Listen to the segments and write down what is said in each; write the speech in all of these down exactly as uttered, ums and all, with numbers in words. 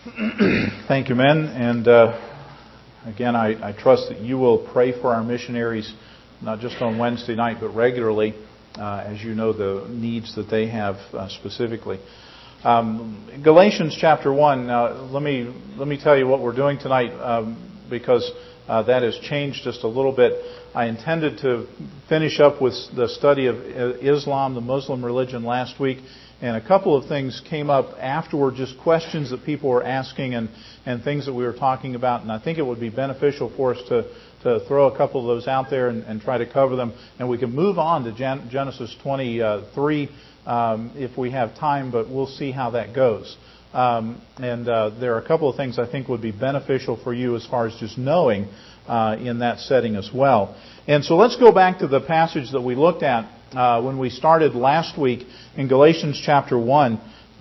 Thank you, men. And uh, again, I, I trust that you will pray for our missionaries, not just on Wednesday night, but regularly, uh, as you know the needs that they have uh, specifically. Um, Galatians chapter one. Now, let me let me tell you what we're doing tonight, um, because uh, that has changed just a little bit. I intended to finish up with the study of Islam, the Muslim religion, last week. And a couple of things came up afterward, just questions that people were asking and, and things that we were talking about. And I think it would be beneficial for us to, to throw a couple of those out there and, and try to cover them. And we can move on to Gen- Genesis twenty-three um, if we have time, but we'll see how that goes. Um, and uh, there are a couple of things I think would be beneficial for you as far as just knowing uh, in that setting as well. And so let's go back to the passage that we looked at Uh, when we started last week in Galatians chapter one.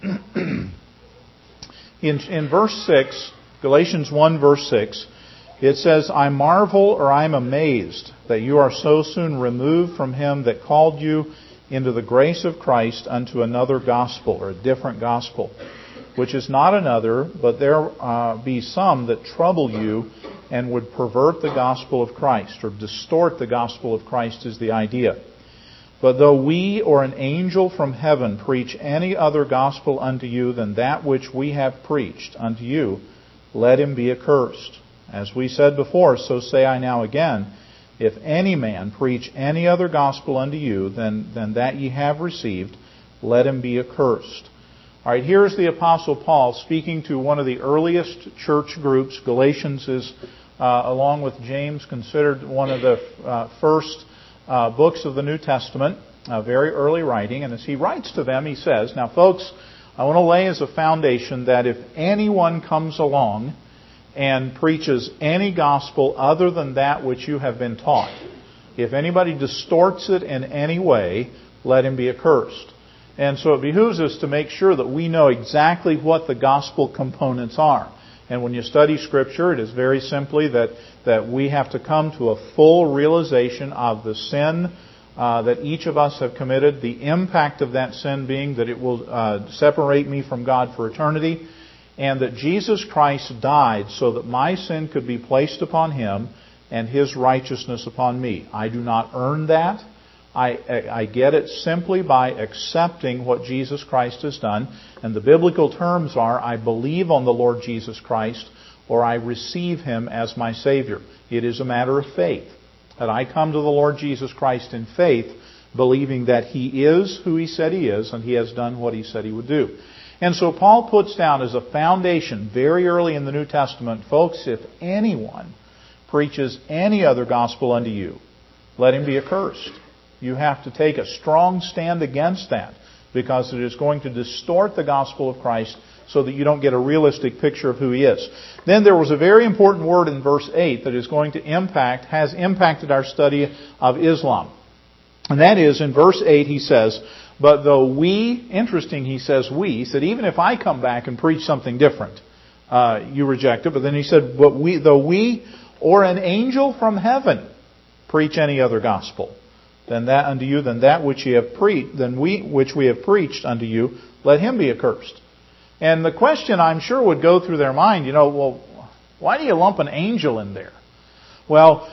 in, in verse six, Galatians one verse six, it says, I marvel or I am amazed that you are so soon removed from him that called you into the grace of Christ unto another gospel, or a different gospel, which is not another, but there uh, be some that trouble you and would pervert the gospel of Christ, or distort the gospel of Christ is the idea. But though we or an angel from heaven preach any other gospel unto you than that which we have preached unto you, let him be accursed. As we said before, so say I now again, if any man preach any other gospel unto you than, than that ye have received, let him be accursed. All right, here's the Apostle Paul speaking to one of the earliest church groups. Galatians is, uh, along with James, considered one of the uh, first Uh, books of the New Testament, uh, very early writing. And as he writes to them, he says, now folks, I want to lay as a foundation that if anyone comes along and preaches any gospel other than that which you have been taught, if anybody distorts it in any way, let him be accursed. And so it behooves us to make sure that we know exactly what the gospel components are. And when you study Scripture, it is very simply that, that we have to come to a full realization of the sin uh, that each of us have committed, the impact of that sin being that it will uh, separate me from God for eternity, and that Jesus Christ died so that my sin could be placed upon Him and His righteousness upon me. I do not earn that. I, I get it simply by accepting what Jesus Christ has done. And the biblical terms are, I believe on the Lord Jesus Christ, or I receive Him as my Savior. It is a matter of faith. That I come to the Lord Jesus Christ in faith, believing that He is who He said He is, and He has done what He said He would do. And so Paul puts down as a foundation, very early in the New Testament, folks, if anyone preaches any other gospel unto you, let him be accursed. You have to take a strong stand against that, because it is going to distort the gospel of Christ so that you don't get a realistic picture of who He is. Then there was a very important word in verse eight that is going to impact, has impacted our study of Islam. And that is, in verse eight he says, but though we, interesting he says we, he said even if I come back and preach something different, uh, you reject it. But then he said, but we, though we or an angel from heaven preach any other gospel than that unto you, than that which ye have preached, than we which we have preached unto you, let him be accursed. And the question I'm sure would go through their mind, you know, well, why do you lump an angel in there? Well,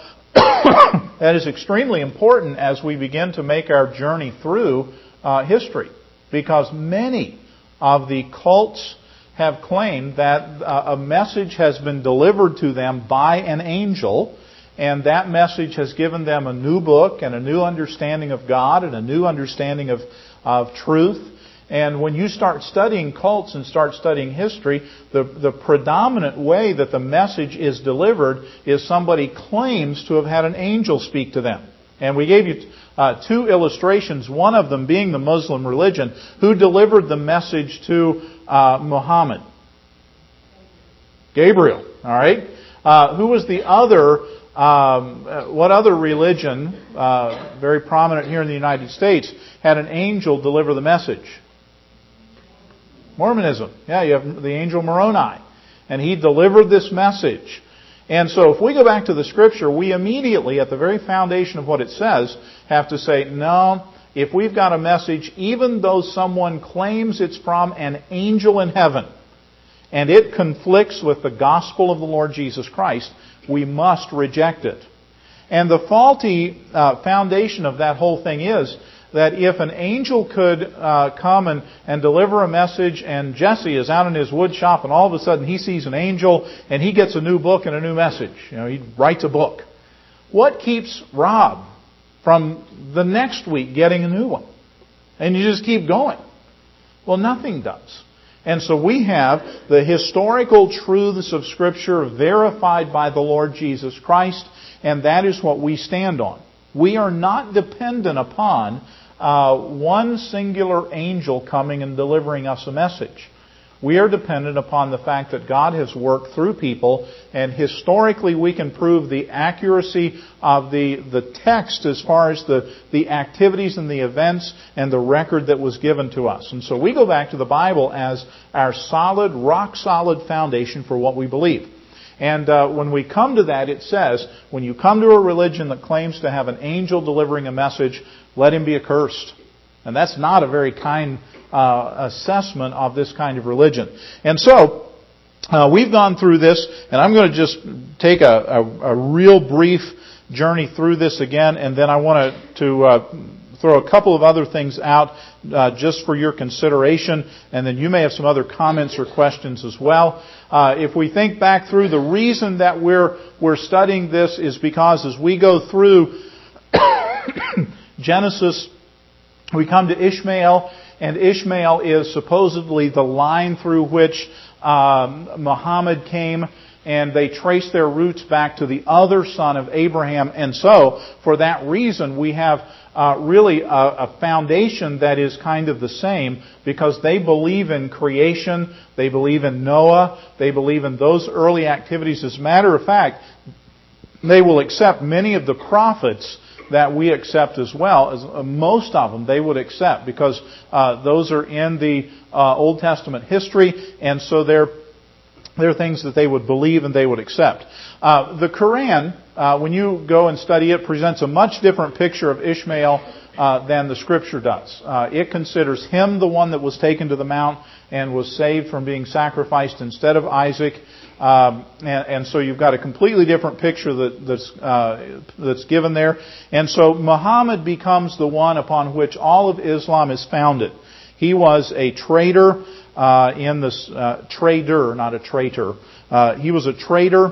that is extremely important as we begin to make our journey through uh, history, because many of the cults have claimed that uh, a message has been delivered to them by an angel. And that message has given them a new book and a new understanding of God and a new understanding of, of truth. And when you start studying cults and start studying history, the, the predominant way that the message is delivered is somebody claims to have had an angel speak to them. And we gave you uh, two illustrations, one of them being the Muslim religion. Who delivered the message to uh, Muhammad? Gabriel. All right. Uh, who was the other? Um, what other religion, uh, very prominent here in the United States, had an angel deliver the message? Mormonism. Yeah, you have the angel Moroni. And he delivered this message. And so if we go back to the Scripture, we immediately, at the very foundation of what it says, have to say, no, if we've got a message, even though someone claims it's from an angel in heaven, and it conflicts with the gospel of the Lord Jesus Christ, we must reject it. And the faulty uh, foundation of that whole thing is that if an angel could uh, come and, and deliver a message, and Jesse is out in his wood shop and all of a sudden he sees an angel and he gets a new book and a new message. You know, he writes a book. What keeps Rob from the next week getting a new one? And you just keep going. Well, nothing does. And so we have the historical truths of Scripture verified by the Lord Jesus Christ, and that is what we stand on. We are not dependent upon uh, one singular angel coming and delivering us a message. We are dependent upon the fact that God has worked through people, and historically we can prove the accuracy of the, the text as far as the, the activities and the events and the record that was given to us. And so we go back to the Bible as our solid, rock-solid foundation for what we believe. And uh, when we come to that, it says, when you come to a religion that claims to have an angel delivering a message, let him be accursed. And that's not a very kind uh, assessment of this kind of religion. And so, uh, we've gone through this, and I'm going to just take a, a, a real brief journey through this again, and then I want to, to uh, throw a couple of other things out uh, just for your consideration, and then you may have some other comments or questions as well. Uh, if we think back through, the reason that we're we're studying this is because as we go through Genesis, we come to Ishmael, and Ishmael is supposedly the line through which um, Muhammad came, and they trace their roots back to the other son of Abraham. And so, for that reason, we have uh, really a, a foundation that is kind of the same, because they believe in creation, they believe in Noah, they believe in those early activities. As a matter of fact, they will accept many of the prophets that we accept as well. As uh, most of them they would accept, because uh, those are in the uh, Old Testament history, and so they're they're things that they would believe and they would accept. Uh, the Quran, uh, when you go and study it, presents a much different picture of Ishmael uh, than the Scripture does. Uh, it considers him the one that was taken to the mount and was saved from being sacrificed instead of Isaac. Um, and, and so you've got a completely different picture that, that's uh, that's given there. And so Muhammad becomes the one upon which all of Islam is founded. He was a traitor uh, in this uh, trader, not a traitor. Uh, he was a trader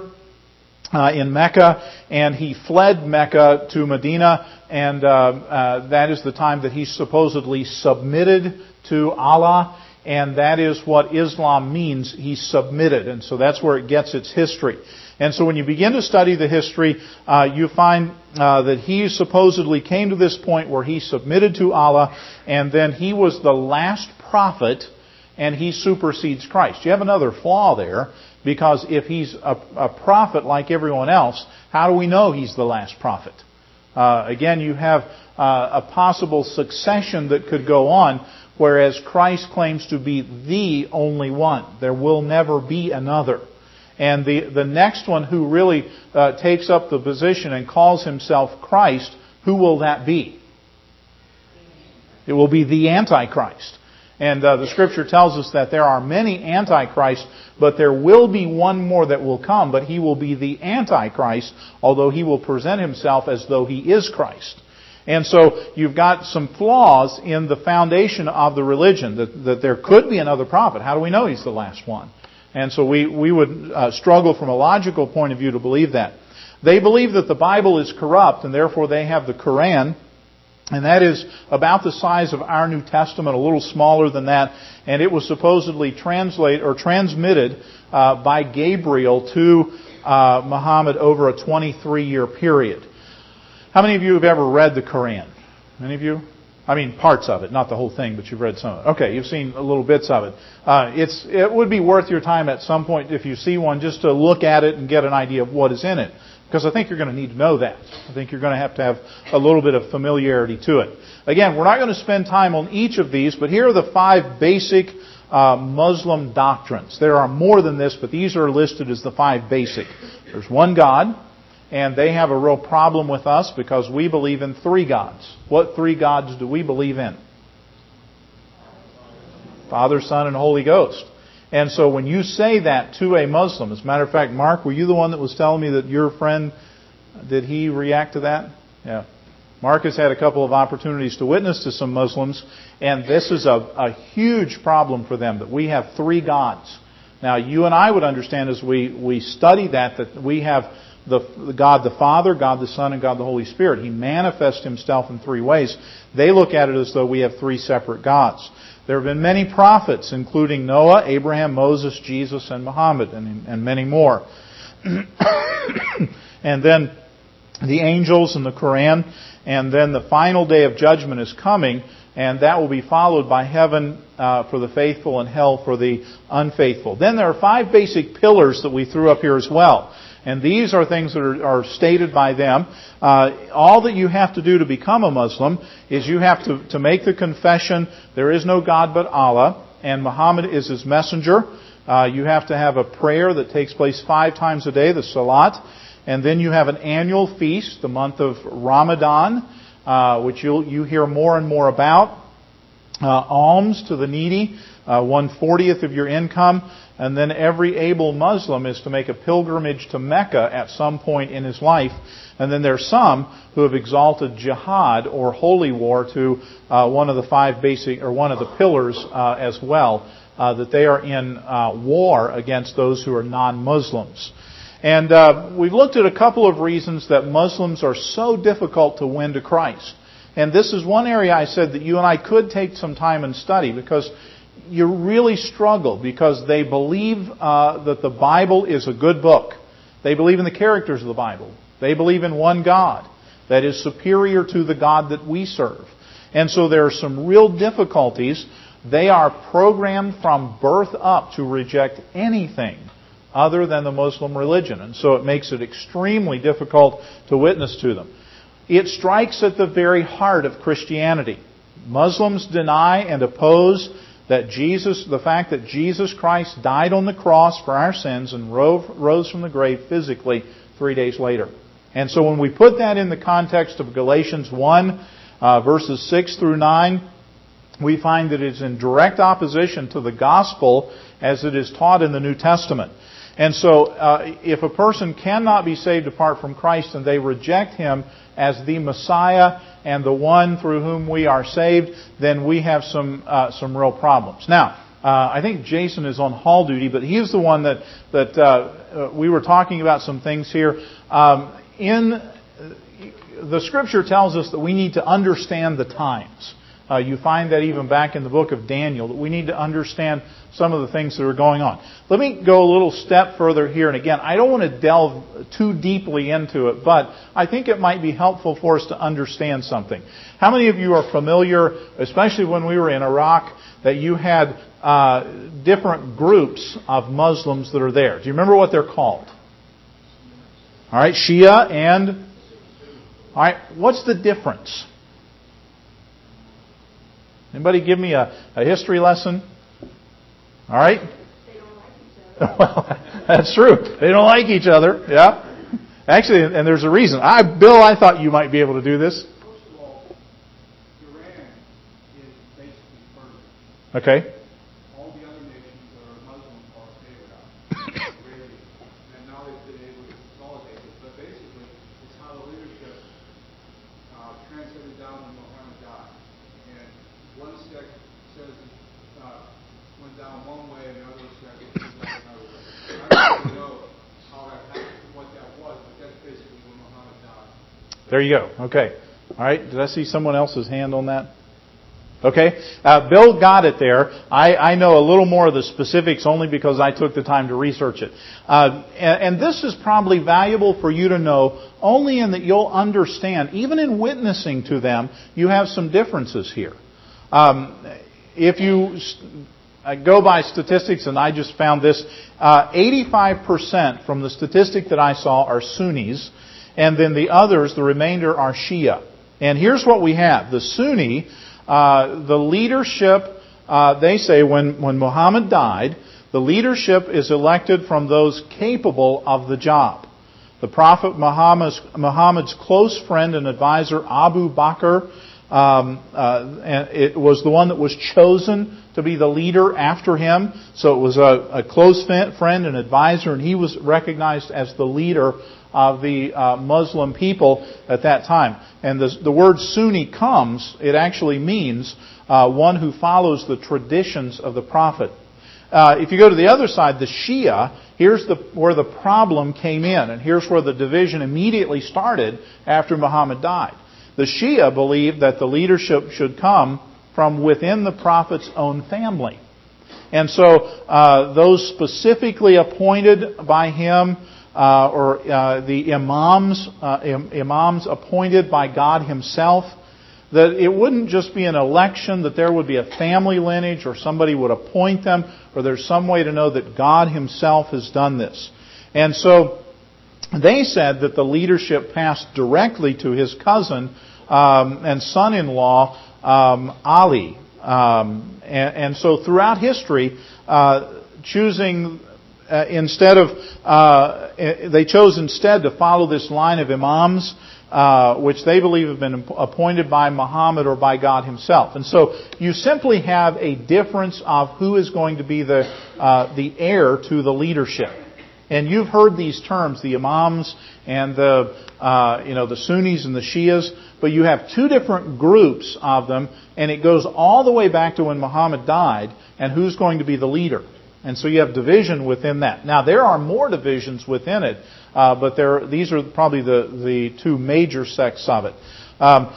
uh, in Mecca, and he fled Mecca to Medina, and uh, uh, that is the time that he supposedly submitted to Allah. And that is what Islam means. He submitted. And so that's where it gets its history. And so when you begin to study the history, uh, you find uh, that he supposedly came to this point where he submitted to Allah, and then he was the last prophet, and he supersedes Christ. You have another flaw there, because if he's a, a prophet like everyone else, how do we know he's the last prophet? Uh, again, you have uh, a possible succession that could go on, whereas Christ claims to be the only one. There will never be another. And the, the next one who really uh, takes up the position and calls himself Christ, who will that be? It will be the Antichrist. And uh, the Scripture tells us that there are many Antichrists, but there will be one more that will come, but he will be the Antichrist, although he will present himself as though he is Christ. And so you've got some flaws in the foundation of the religion, that, that there could be another prophet. How do we know he's the last one? And so we, we would uh, struggle from a logical point of view to believe that. They believe that the Bible is corrupt, and therefore they have the Quran, and that is about the size of our New Testament, a little smaller than that, and it was supposedly translated or transmitted uh, by Gabriel to uh, Muhammad over a twenty-three year period. How many of you have ever read the Quran? Any of you? I mean, parts of it, not the whole thing, but you've read some of it. Okay, you've seen little bits of it. Uh, it's it would be worth your time at some point, if you see one, just to look at it and get an idea of what is in it. Because I think you're going to need to know that. I think you're going to have to have a little bit of familiarity to it. Again, we're not going to spend time on each of these, but here are the five basic uh, Muslim doctrines. There are more than this, but these are listed as the five basic. There's one God. And they have a real problem with us because we believe in three gods. What three gods do we believe in? Father, Son, and Holy Ghost. And so when you say that to a Muslim, as a matter of fact, Mark, were you the one that was telling me that your friend, did he react to that? Yeah. Mark has had a couple of opportunities to witness to some Muslims, and this is a, a huge problem for them, that we have three gods. Now, you and I would understand as we, we study that, that we have the, the God the Father, God the Son, and God the Holy Spirit. He manifests Himself in three ways. They look at it as though we have three separate gods. There have been many prophets, including Noah, Abraham, Moses, Jesus, and Muhammad, and, and many more. And then the angels and the Quran, and then the final day of judgment is coming, and that will be followed by heaven uh, for the faithful and hell for the unfaithful. Then there are five basic pillars that we threw up here as well. And these are things that are, are stated by them. Uh, all that you have to do to become a Muslim is you have to, to make the confession, there is no God but Allah, and Muhammad is His messenger. Uh, you have to have a prayer that takes place five times a day, the Salat. And then you have an annual feast, the month of Ramadan, uh, which you'll, you hear more and more about. Uh, alms to the needy, uh, one fortieth of your income. And then every able Muslim is to make a pilgrimage to Mecca at some point in his life. And then there's some who have exalted jihad or holy war to uh, one of the five basic, or one of the pillars uh, as well, uh, that they are in uh, war against those who are non-Muslims. And uh, we've looked at a couple of reasons that Muslims are so difficult to win to Christ. And this is one area I said that you and I could take some time and study, because you really struggle, because they believe uh, that the Bible is a good book. They believe in the characters of the Bible. They believe in one God that is superior to the God that we serve. And so there are some real difficulties. They are programmed from birth up to reject anything other than the Muslim religion. And so it makes it extremely difficult to witness to them. It strikes at the very heart of Christianity. Muslims deny and oppose that Jesus, the fact that Jesus Christ died on the cross for our sins and rose from the grave physically three days later. And so when we put that in the context of Galatians one, uh, verses six through nine, we find that it's in direct opposition to the gospel as it is taught in the New Testament. And so, uh, if a person cannot be saved apart from Christ and they reject Him as the Messiah and the one through whom we are saved, then we have some uh, some real problems. Now, uh, I think Jason is on hall duty, but he's the one that that uh, we were talking about some things here. Um, in the Scripture tells us that we need to understand the times. Uh, you find that even back in the book of Daniel, that we need to understand some of the things that are going on. Let me go a little step further here. And again, I don't want to delve too deeply into it, but I think it might be helpful for us to understand something. How many of you are familiar, especially when we were in Iraq, that you had uh, different groups of Muslims that are there? Do you remember what they're called? All right, Shia and... All right, what's the difference? Anybody give me a, a history lesson? All right? They don't like each other. Well, that's true. They don't like each other. Yeah. Actually, and there's a reason. I, Bill, I thought you might be able to do this. First of all, Iran is basically Persia. Okay. All the other nations that are Muslim are Arabia. And now they've been able to consolidate it. But basically, it's how the leadership uh, transcended down when Muhammad died. And one sect says it uh, went down one way, and the other sect went down another way. I don't really know how that happened, what that was, but that's basically when Muhammad died. There you go. Okay. All right. Did I see someone else's hand on that? Okay. Uh, Bill got it there. I, I know a little more of the specifics only because I took the time to research it. Uh, and, and this is probably valuable for you to know only in that you'll understand, even in witnessing to them, you have some differences here. Um, if you uh, go by statistics, and I just found this, uh, eighty-five percent from the statistic that I saw are Sunnis, and then the others, the remainder, are Shia. And here's what we have. The Sunni, uh, the leadership, uh, they say when, when Muhammad died, the leadership is elected from those capable of the job. The Prophet Muhammad's, Muhammad's close friend and advisor, Abu Bakr, Um, uh, and it was the one that was chosen to be the leader after him. So it was a, a close friend and advisor, and he was recognized as the leader of the uh, Muslim people at that time. And the, the word Sunni comes, it actually means uh, one who follows the traditions of the Prophet. Uh, if you go to the other side, the Shia, here's the, where the problem came in, and here's where the division immediately started after Muhammad died. The Shia believed that the leadership should come from within the Prophet's own family. And so uh, those specifically appointed by him, uh, or uh, the imams, uh, im- imams appointed by God himself, that it wouldn't just be an election, that there would be a family lineage or somebody would appoint them, or there's some way to know that God himself has done this. And so they said that the leadership passed directly to his cousin um, and son-in-law, um, Ali. Um, and, and so throughout history, uh, choosing uh, instead of, uh, they chose instead to follow this line of imams, Uh, which they believe have been appointed by Muhammad or by God himself. And so you simply have a difference of who is going to be the uh, the heir to the leadership. And you've heard these terms, the imams and the uh, you know the Sunnis and the Shias, but you have two different groups of them, and it goes all the way back to when Muhammad died and who's going to be the leader. And so you have division within that. Now, there are more divisions within it, uh, but there, these are probably the, the two major sects of it. Um,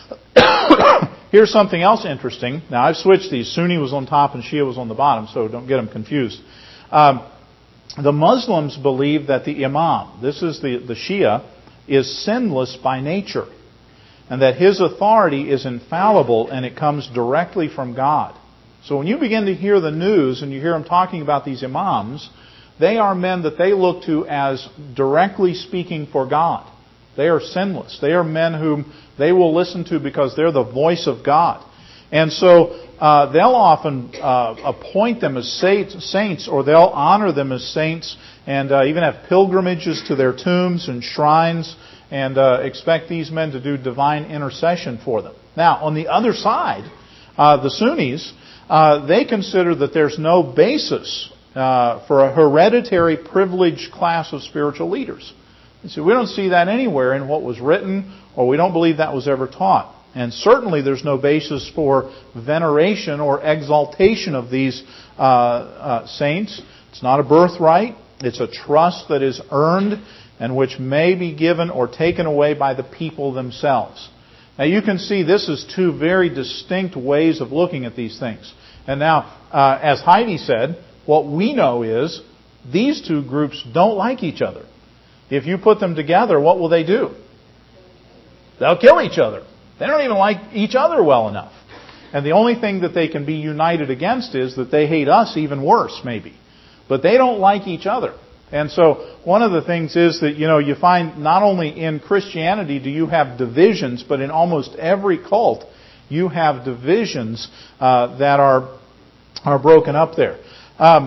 here's something else interesting. Now, I've switched these. Sunni was on top and Shia was on the bottom, so don't get them confused. Um, the Muslims believe that the Imam, this is the, the Shia, is sinless by nature, and that his authority is infallible and it comes directly from God. So when you begin to hear the news and you hear them talking about these imams, they are men that they look to as directly speaking for God. They are sinless. They are men whom they will listen to because they're the voice of God. And so uh, they'll often uh, appoint them as saints, or they'll honor them as saints, and uh, even have pilgrimages to their tombs and shrines, and uh, expect these men to do divine intercession for them. Now, on the other side, uh, the Sunnis, Uh, they consider that there's no basis uh, for a hereditary privileged class of spiritual leaders. And so we don't see that anywhere in what was written, or we don't believe that was ever taught. And certainly there's no basis for veneration or exaltation of these uh, uh, saints. It's not a birthright. It's a trust that is earned and which may be given or taken away by the people themselves. Now you can see this is two very distinct ways of looking at these things. And now, uh, as Heidi said, what we know is these two groups don't like each other. If you put them together, what will they do? They'll kill each other. They don't even like each other well enough. And the only thing that they can be united against is that they hate us even worse, maybe. But they don't like each other. And so one of the things is that, you know, you find not only in Christianity do you have divisions, but in almost every cult you have divisions uh, that are are broken up there. Um,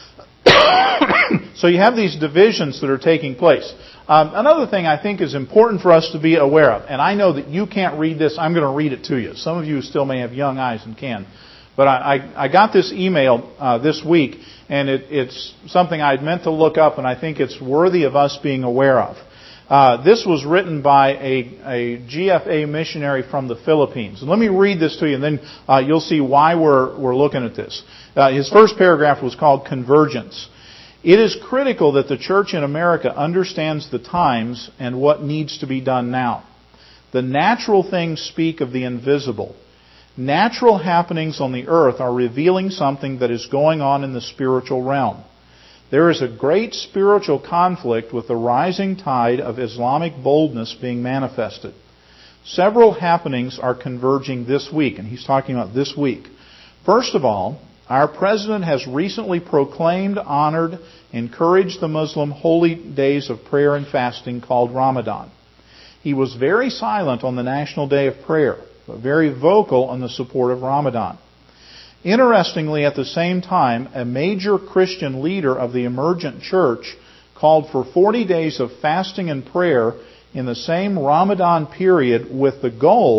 so you have these divisions that are taking place. Um, another thing I think is important for us to be aware of, and I know that you can't read this, I'm going to read it to you. Some of you still may have young eyes and can. But I, I, I got this email uh, this week, and it, it's something I'd meant to look up, and I think it's worthy of us being aware of. Uh, this was written by a, a G F A missionary from the Philippines. And let me read this to you, and then uh, you'll see why we're, we're looking at this. Uh, his first paragraph was called Convergence. It is critical that the church in America understands the times and what needs to be done now. The natural things speak of the invisible. Natural happenings on the earth are revealing something that is going on in the spiritual realm. There is a great spiritual conflict with the rising tide of Islamic boldness being manifested. Several happenings are converging this week, and he's talking about this week. First of all, our president has recently proclaimed, honored, encouraged the Muslim holy days of prayer and fasting called Ramadan. He was very silent on the National Day of Prayer, but very vocal on the support of Ramadan. Interestingly, at the same time, a major Christian leader of the emergent church called for forty days of fasting and prayer in the same Ramadan period with the goal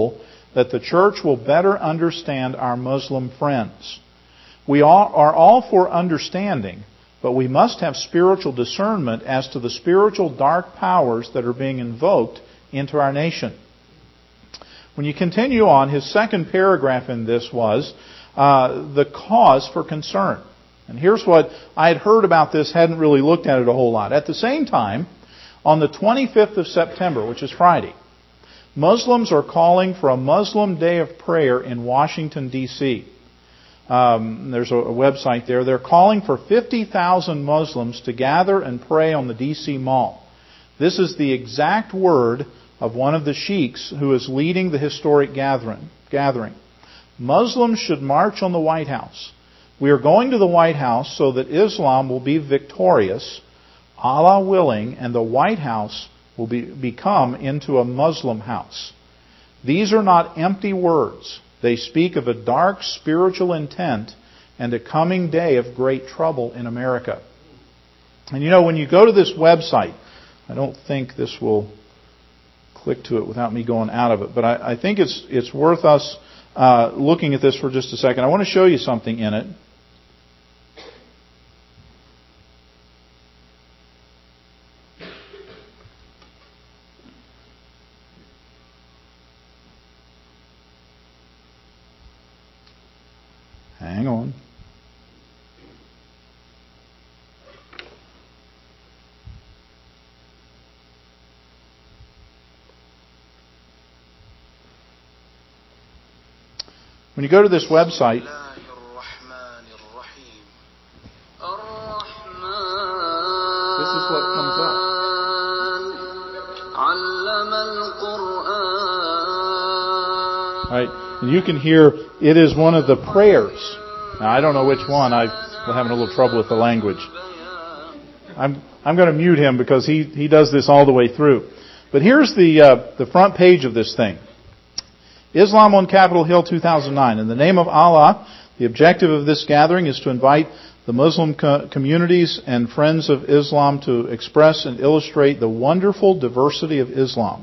that the church will better understand our Muslim friends. We all are all for understanding, but we must have spiritual discernment as to the spiritual dark powers that are being invoked into our nation. When you continue on, his second paragraph in this was uh, the cause for concern. And here's what I had heard about this, hadn't really looked at it a whole lot. At the same time, on the twenty-fifth of September, which is Friday, Muslims are calling for a Muslim Day of Prayer in Washington, D C Um, there's a, a website there. They're calling for fifty thousand Muslims to gather and pray on the D C Mall. This is the exact word of one of the sheiks who is leading the historic gathering. gathering. Muslims should march on the White House. We are going to the White House so that Islam will be victorious, Allah willing, and the White House will be, become into a Muslim house. These are not empty words. They speak of a dark spiritual intent and a coming day of great trouble in America. And you know, when you go to this website, I don't think this will click to it without me going out of it, but I, I think it's it's worth us uh, looking at this for just a second. I want to show you something in it. Hang on. When you go to this website, this is what comes up. Right, and you can hear it is one of the prayers. Now, I don't know which one. I'm having a little trouble with the language. I'm I'm going to mute him because he, he does this all the way through. But here's the uh, the front page of this thing. Islam on Capitol Hill two thousand nine. In the name of Allah, the objective of this gathering is to invite the Muslim co- communities and friends of Islam to express and illustrate the wonderful diversity of Islam.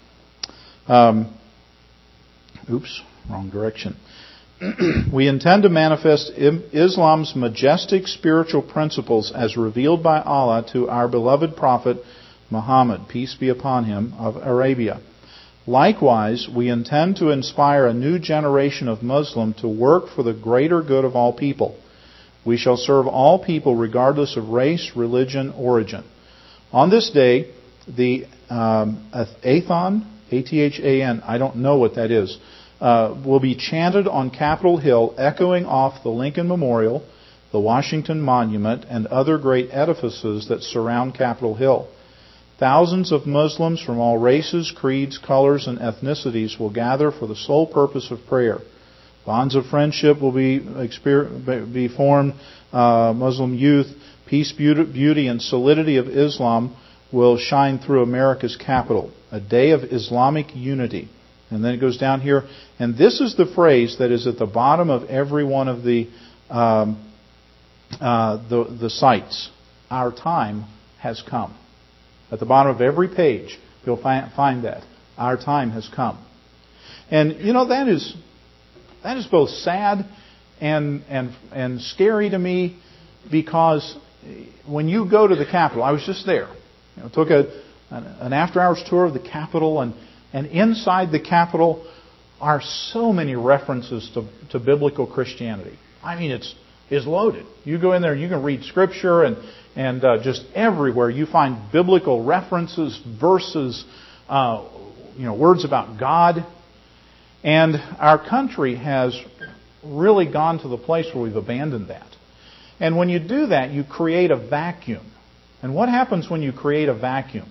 Um, oops, wrong direction. We intend to manifest Islam's majestic spiritual principles as revealed by Allah to our beloved Prophet Muhammad, peace be upon him, of Arabia. Likewise, we intend to inspire a new generation of Muslim to work for the greater good of all people. We shall serve all people regardless of race, religion, origin. On this day, the um, Athan, A T H A N, I don't know what that is, uh, will be chanted on Capitol Hill, echoing off the Lincoln Memorial, the Washington Monument, and other great edifices that surround Capitol Hill. Thousands of Muslims from all races, creeds, colors, and ethnicities will gather for the sole purpose of prayer. Bonds of friendship will be be formed. Uh, Muslim youth, peace, beauty, and solidity of Islam will shine through America's capital. A day of Islamic unity. And then it goes down here. And this is the phrase that is at the bottom of every one of the um, uh, the, the sites. Our time has come. At the bottom of every page, you'll find, find that. Our time has come. And, you know, that is that is both sad and and and scary to me, because when you go to the Capitol, I was just there. You know, took a an after-hours tour of the Capitol, and, and inside the Capitol are so many references to, to biblical Christianity. I mean, it's is loaded. You go in there and you can read Scripture, and and uh, just everywhere you find biblical references, verses, uh, you know, words about God. And our country has really gone to the place where we've abandoned that. And when you do that, you create a vacuum. And what happens when you create a vacuum?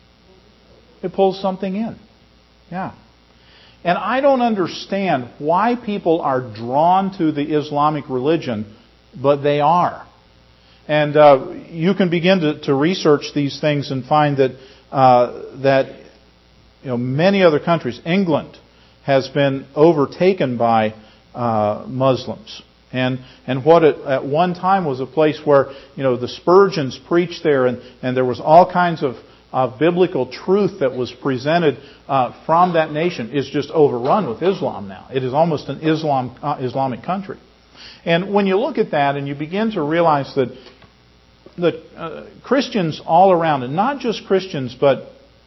It pulls something in. Yeah. And I don't understand why people are drawn to the Islamic religion, but they are. And uh, you can begin to, to research these things and find that uh, that you know many other countries, England has been overtaken by uh, Muslims, and and what it, at one time was a place where you know the Spurgeons preached there, and, and there was all kinds of of biblical truth that was presented uh, from that nation is just overrun with Islam now. It is almost an Islam uh, Islamic country. And when you look at that and you begin to realize that that uh, Christians all around, and not just Christians, but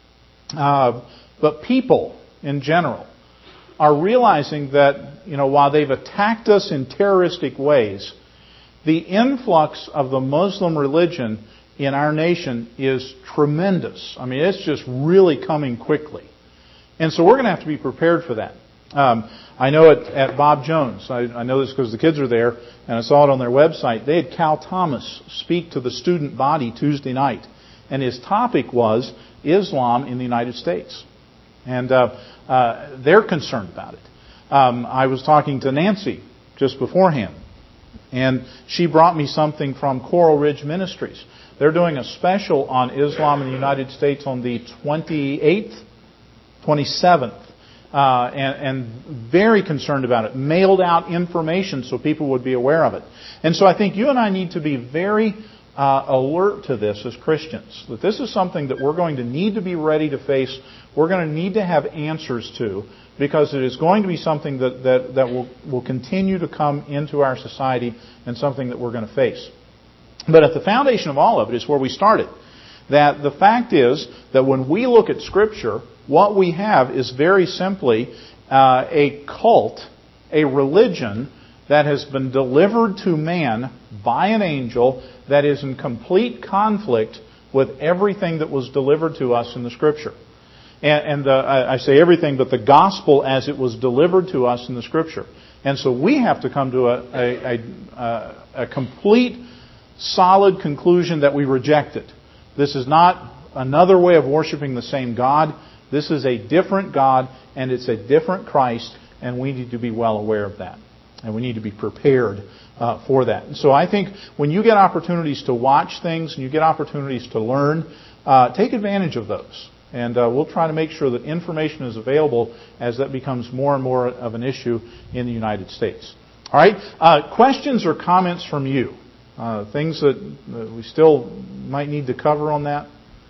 uh, but people in general, are realizing that, you know, while they've attacked us in terroristic ways, the influx of the Muslim religion in our nation is tremendous. I mean, it's just really coming quickly. And so we're going to have to be prepared for that. Um, I know at, at Bob Jones, I, I know this because the kids are there, and I saw it on their website, they had Cal Thomas speak to the student body Tuesday night. And his topic was Islam in the United States. And uh, uh, they're concerned about it. Um, I was talking to Nancy just beforehand, and she brought me something from Coral Ridge Ministries. They're doing a special on Islam in the United States on the twenty-eighth, twenty-seventh, uh, and, and very concerned about it. Mailed out information so people would be aware of it. And so I think you and I need to be very uh, alert to this as Christians. That this is something that we're going to need to be ready to face. We're going to need to have answers to, because it is going to be something that, that, that will, will continue to come into our society and something that we're going to face. But at the foundation of all of it is where we started. That the fact is that when we look at Scripture, what we have is very simply uh, a cult, a religion that has been delivered to man by an angel that is in complete conflict with everything that was delivered to us in the Scripture. And, and the, I say everything, but the gospel as it was delivered to us in the Scripture. And so we have to come to a, a, a, a complete, solid conclusion that we reject it. This is not another way of worshiping the same God. This is a different God, and it's a different Christ, and we need to be well aware of that. And we need to be prepared uh, for that. And so I think when you get opportunities to watch things and you get opportunities to learn, uh, take advantage of those. And uh, we'll try to make sure that information is available as that becomes more and more of an issue in the United States. All right? Uh, questions or comments from you? Uh, things that uh, we still might need to cover on that?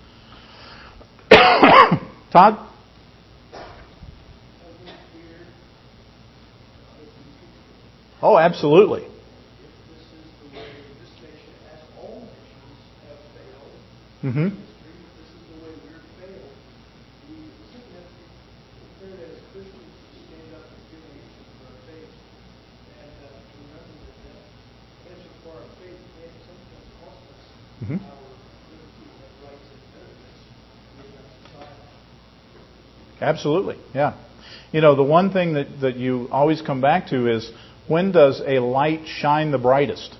Todd? Oh, absolutely. This is the way this nation, as all nations, have failed. Mm-hmm. This is the way we're failed. We simply have to be prepared as Christians to stand up and give an answer for our faith. And uh, to remember that that answer for our faith may sometimes cost us Mm-hmm. our liberties and rights and benefits in our society. Absolutely, yeah. You know, the one thing that, that you always come back to is, when does a light shine the brightest?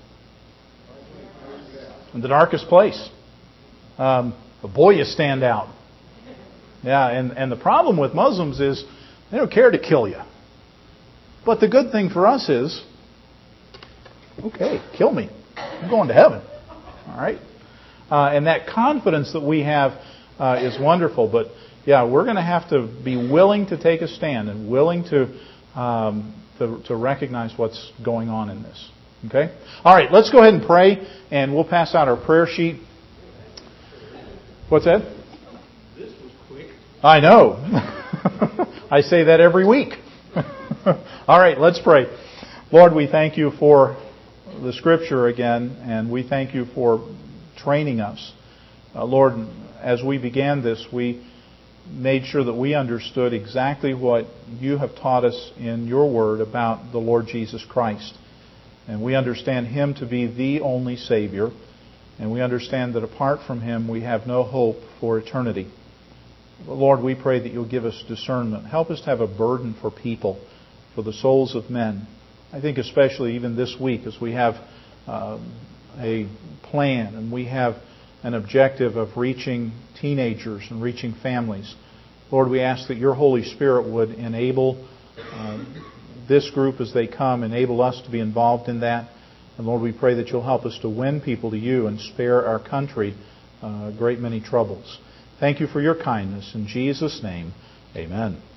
In the darkest place. Um, boy, you stand out. Yeah, and, and the problem with Muslims is they don't care to kill you. But the good thing for us is, okay, kill me. I'm going to heaven. All right? Uh, and that confidence that we have uh, is wonderful. But, yeah, we're going to have to be willing to take a stand and willing to... Um, To, to recognize what's going on in this. Okay? All right, let's go ahead and pray, and we'll pass out our prayer sheet. What's that? This was quick. I know. I say that every week. All right, let's pray. Lord, we thank you for the Scripture again, and we thank you for training us. Uh, Lord, as we began this, we made sure that we understood exactly what you have taught us in your word about the Lord Jesus Christ. And we understand him to be the only Savior. And we understand that apart from him, we have no hope for eternity. But Lord, we pray that you'll give us discernment. Help us to have a burden for people, for the souls of men. I think especially even this week as we have uh, a plan and we have an objective of reaching teenagers and reaching families. Lord, we ask that your Holy Spirit would enable uh, this group as they come, enable us to be involved in that. And Lord, we pray that you'll help us to win people to you and spare our country uh, a great many troubles. Thank you for your kindness. In Jesus' name, amen.